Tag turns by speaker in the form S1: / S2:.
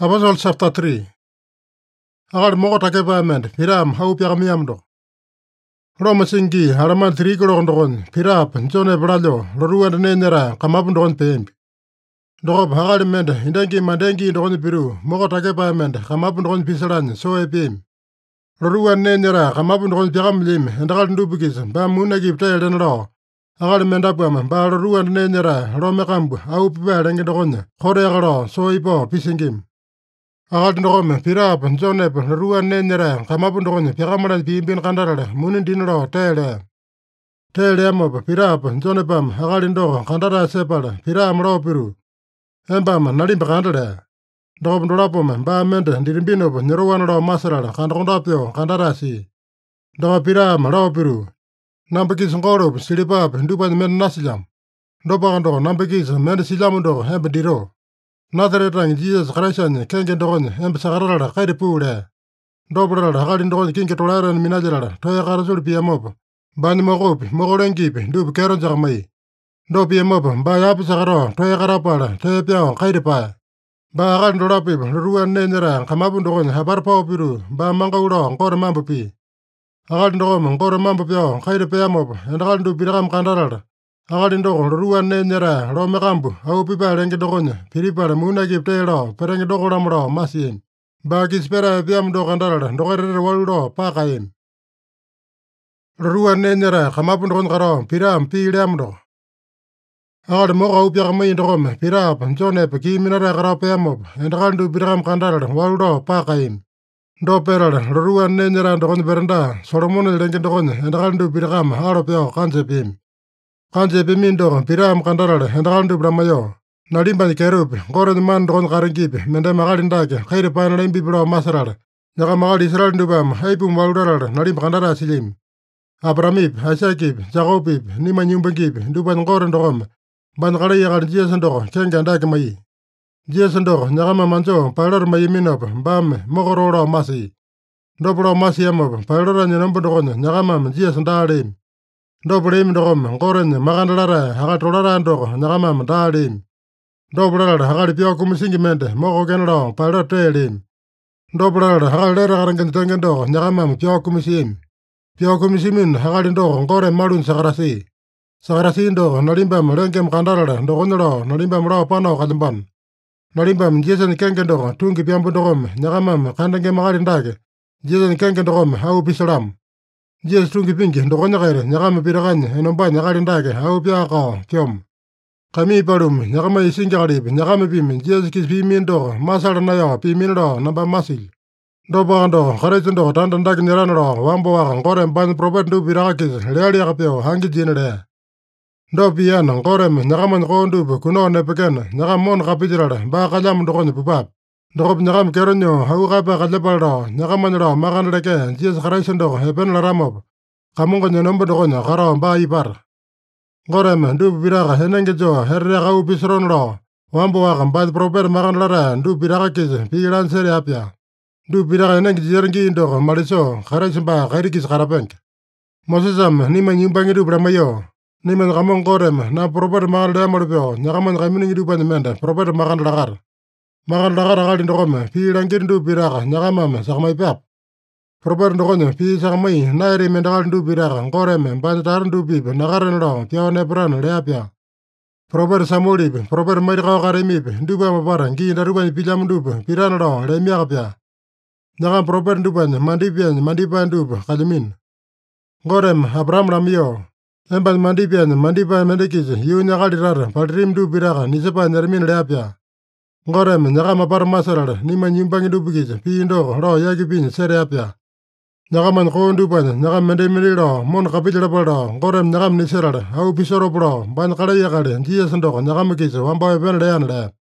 S1: Apostle chapter 3. Agal mogo take payment, Piram, how piagamiamdo. Roma singi, Haraman 3 golondon, Pirap, Jone Brado, Rua and Nenera, Kamabundon Pimp. Dog Hagal Mend, Indangi Mandangi, Don Peru, mogo take payment, Kamabundon Pisaran, so a pim. Rua and Nenera, Kamabundon Piam Lim, and Agal Dubikis, Bamuna give tail and raw. Agal Mendapam, Bar Rua and Nenera, Romekambu, how bad and Gedon, Horeagaro, so ipo, pissing him. Agal ndogome Pirap Jonep Rua Nenera Kamabundon Piramaran Pimpin Kandara Munin Dinro Tele Mob Pirap Jonepam Agalindo Kandara Separa Piram Ro Peru Embam Nadim Kandara Dom Dorapom Bament Dirimbino Nerowan Ro Masara Kandondapio Kandarasi Doma Piram Ro Peru Nambakis Ngoro Silipap Dupan Men Nasilam Dobando Nambakis Mensilamundo Hembediro Nazaretang Jesus Christ Kengendon, Embsarara, Kairipure, Dobra, Halindon, King Tolara and Minajara, Toyakarazul Piamob, Banimorop, Morenkip, Dub Karanjamai, Do Piamob, Bayapsaro, Toyakarapara, Tepia, Kairipa, Barandorapi, Ruan Nenera, Kamabundon, Habarpa Piru, Bamanguro, Koramampi, Agandom, Koramampi, Kairipiamob, and Randu Piram Kandara. Agalindo, Ruan Nenera, Romerambu, Aupipa Rengedon, Piripa, Munagip Taylor, Perengedoramro, Masin, Bagispera, Piamdo Candara, Dore Waldo, Pakaim. Ruan Nenera, Kamapundon Garo, Piram, Piramdo. Agad Mora Upiamain Rome, Pirap, Jonep, Kiminara Rapiamob, and Randu Piram Candara, Waldo, Pakaim. Dopera, Ruan Nenera, Don Berenda, Solomon Rengedon, and Randu Piram, Aropio, Kansepim. Kanje Pimindo, Piram Kandara, and Randu Bramayo. Narimba Kerub, Goran Man Don Karangip, Mendamarindag, Kaipan Limbibro Masarar, Yagamal Israel Dubam, Haipum Waldar, Narim Kandara Silim. Abramip, Hasakip, Zagopip, Niman Yumbakip, Duban Goran Dom, Bangaria Jesando, Kengandakamai. Jesando, Nagama Manjo, Palar Mayiminop, Bam, Mogoro Masi. Dobro Masiamov, Palar and Numbadon, Nagamam, Jesandarim. Dobrim Dom, Goran, Magandara, Hagatorando, Nagamam, Darim. Dobra, Hagaripiokum Singiment, Mogoganro, Palotelim. Dobra, Hagalera Tangando, Nagamam, Piocumisim. Piocumisim, Hagalindo, Goran Marun Sagrasi. Sagrasindo, Narimbam, Rankem Kandara, Dogonro, Narimbam Ra Pano Kadamban. Narimbam, Jason Kankando, Tunki Piambodom, Nagamam, Kandangamarindag. Jason Kankandom, How Pisalam. Jes Tungi Pinki, Dogonare, Nagama Piragan, and Oban Nagarindage, How Piaka, Pium. Kami Parum, Nagama Singarib, Nagamabim, Jes Kispimindo, Masaranaya, Pimindo, Namba Masil. Dobando, Horizonto, Tandandag Nirano, Wamboa, Gorem, Ban Propetu Pirakis, Lealiapio, Hangi Genere. Dopian, Gorem, Nagaman Gondub, Kuno Nepegan, Nagamon Rapidra, Bakalam Dogon Pupap. Dob Nagam Kerenyo, Haurapa Kalebara, Nagamanra, Magan Reke, Jes Harasando, Hepen Ramob, Kamungan number Dogona, Hara, Baipar. Gorem, Du Piraga, Henengejo, Herrau Pisronro, Wamboa, Bad Proper Magan Lara, Du Pirakis, Piran Seriapia. Du Piraga Nengi Dog, Mariso, Harasamba, Harikis Harabank. Mosesam, Niman Yumbangidu Bramayo, Niman Ramon Gorem, Na Proper Magan Damorbo, Nagaman Ramini Dupanamenda, Proper Magan Lagar. Magan Lagar in Rome, Pirangin du Piraga, Nagamam, Samai Pap. Proper Dogone, Pi Samai, Nairi Mendal du Piraga, Gorem, Bandaran du Pip, Nagaran Law, Pione Bran, Leapia. Proper Samurib, Proper Medical Garimip, Duba Mabaran, Gi Naruban Pilam Dub, Piranado, Lemiapia. Nagam Proper Duban, Mandipian, Mandipan Dub, Kalimin. Gorem, Abram Ramio. Emban Mandipian, Mandipan Medikis, Unagadirar, Padrim du Piraga, Nisepa Nermin Leapia. Gorem, Nagama Parmasarar, Niman Yumbang Dubigis, Pindo, Ro Yagipin, Seriapia. Nagaman Kondupan, Nagam Mendemiro, Mon Capitolaboro, Gorem Nagam Niserar, How Pisoro Pro, Ban Kalayakade, Giasando, Nagamikis, one boy Ben Leanre.